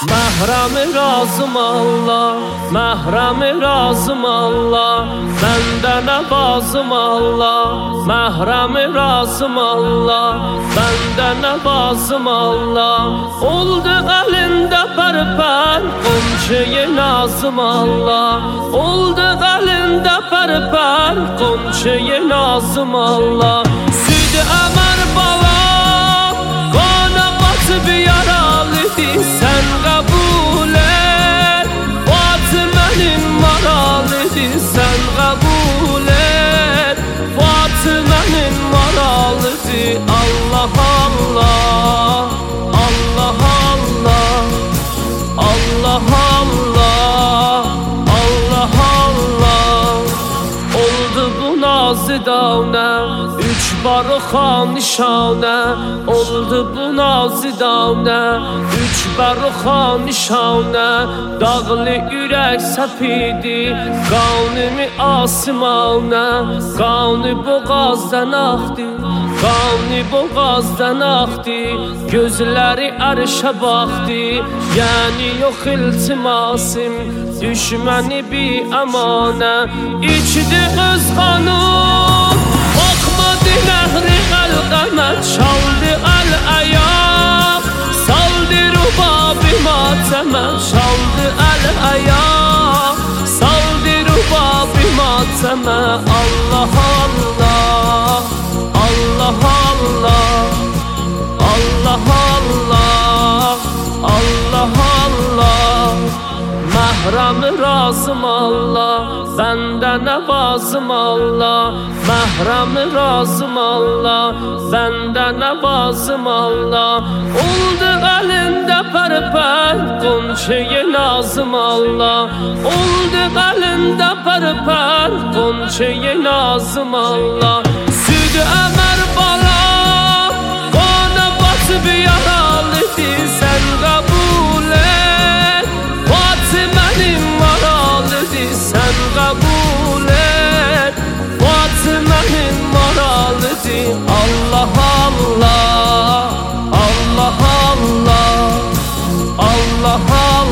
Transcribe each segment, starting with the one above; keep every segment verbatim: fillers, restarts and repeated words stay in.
Məhrəmi razım Allah, məhrəmi razım Allah, məndə nə bazım Allah. Məhrəmi razım Allah, məndə nə bazım Allah. Oldu əlində pərpər, qonçaya nazım Allah. Oldu əlində pərpər, qonçaya nazım Allah. Süd əmər bala, qana batıb yaralıdır, sən qəbul et. Fatimənin maralıdır, sən qəbul et. Fatimənin maralıdır, Allah Allah, Allah Allah, Allah Allah, Allah Allah. Oldu bu nazidanə, üç barıxa nişanə. Oldu bu nazidanə, üç barıxa nişanə. Dağlı ürək səpidi, qanımı asimanə. Qanı boğazdan axdı, qanı boğazdan axdı. Gözləri ərşə baxdı, yəni yox iltimasım. Düşməni bir əmanə, içdi öz qanım. Baxmadı nəhri qəlqəmə, çaldı əl-əyaq. Saldı rübabi matəmə, çaldı əl-əyaq. Saldı rübabi matəmə, Allah Allah, Allah Allah, Allah Allah, Allah Allah. Məhrəmi razım Allah, bəndə nə bazım Allah. Məhrəmi razım Allah, bəndə nə bazım Allah. Oldu əlində pərpər, qonçaya nazım Allah. Oldu əlində pərpər, qonçaya nazım Allah. Süd əmər bala, qana batıb yaralıdır, sən qəbul et. Fatimənin maralıdır, sən qəbul et. Fatimənin maralıdır, Allah Allah, Allah Allah, Allah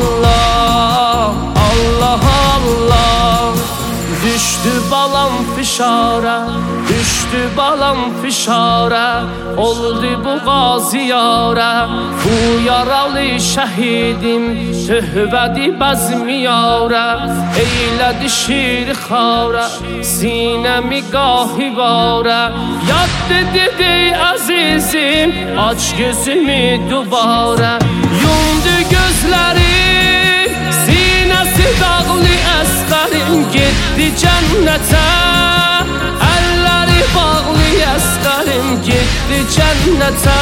Allah, Allah Allah. Düşdü balam fişarə, düşdü balam fişarə. Oldu bu qaziyarə, bu yaralı şəhidim. Töhbədi bəzmiyarə, eylədi şir xarə. Sinəmi qahivarə, yad dedi əzizim. Aç gözümü dubarə, yumdu gözləri. Sinəsi dağlı əsqərim, getdi cənnətə. Əlləri bağlı əsqərim, getdi cənnətə.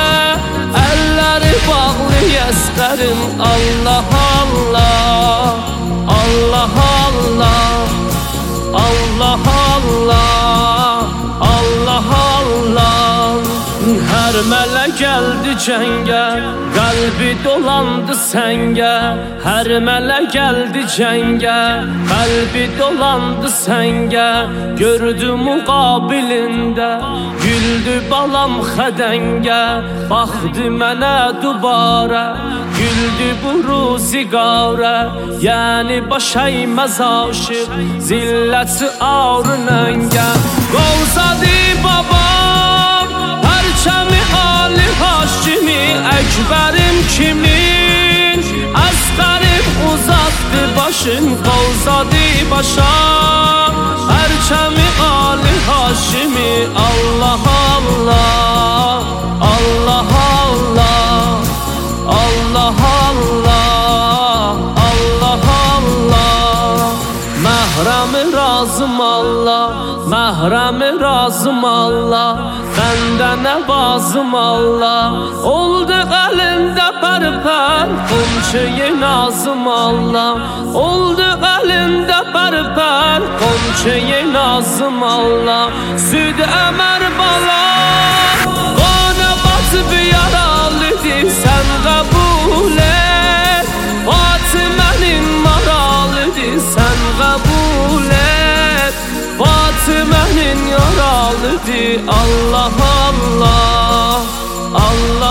Əlləri bağlı əsqərim, Allah Allah, Allah Allah, Allah Allah, Allah Allah. Hər mələ gəldi cəngə, qəlbi dolandı səngə. Hər mələ gəldi cəngə, qəlbi dolandı səngə. Gördü müqabilində, güldü balam xədəngə. Baxdı mənə dubarə, güldü bu ruziqarə. Yəni baş əyməz aşıq, zilləti ağrı nəngə. Qovzadı babam, pərçəmi Ali Haşimi. Əkbərim kimin, əsqərim uzatdı başın. Qovzadı başa, pərçəmi Ali Haşimi. Allah Allah, Allah Allah, Allah Allah, Allah Allah. Məhrəmi razım Allah, məhrəmi razım Allah, bəndə nə bazım Allah. Oldu əlində pərpər, qonçaya nazım Allah. Oldu əlində pərpər, qonçaya nazım Allah. Süd əmər bala, qana batıb yaralıdır, sən qəbul et. Fatimənin maralıdır, sən qəbul et. Fatimənin yaralıdır, Allah Allah, Allah